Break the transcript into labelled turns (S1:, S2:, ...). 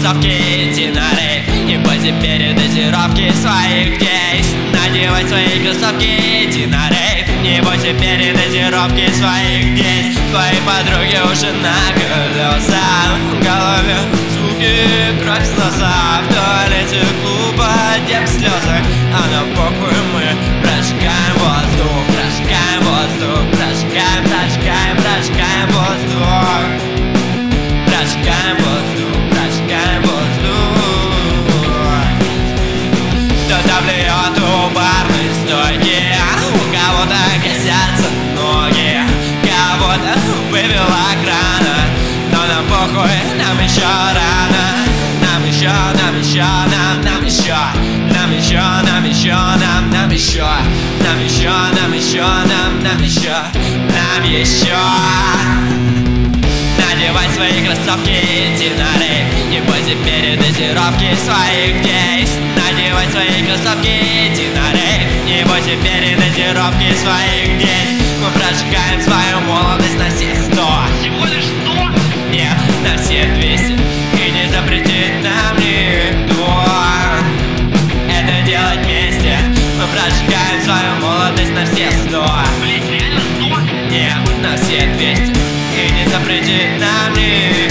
S1: кроссовки, иди на рейв. Не бойся передозировки своих действий. Надевай свои кроссовки, иди на рейв. Не бойся передозировки своих действий. Твои подруги уже на колесах, в голове звуки, кровь с носа. В туалете клуба дем в слезах, а на похуй мы прожигаем воздух, прожигаем воздух, прожигаем, прожигаем, прожигаем воздух, прожигаем воздух, прожигаем воздух. Кто-то блюет у барной стойки, у кого-то косятся ноги, кого-то вывела охрана, но нам похуй, нам еще рано. Нам еще, нам еще, нам еще, нам еще, нам еще, нам еще, нам еще, нам еще, нам еще, нам еще. Надевай свои кроссовки, иди на рейв. Не бойся передозировки своих действий. Надевай свои кроссовки, иди на рейв. Не бойся передозировки своих действий. Мы прожигаем свою молодость на все 100.
S2: Всего лишь 100?
S1: Нет, на все 200. И не запретит нам никто это делать вместе. Мы прожигаем свою молодость на все 100.
S2: Блять, реально 100?
S1: Нет, на все 200. И не запретит нам никто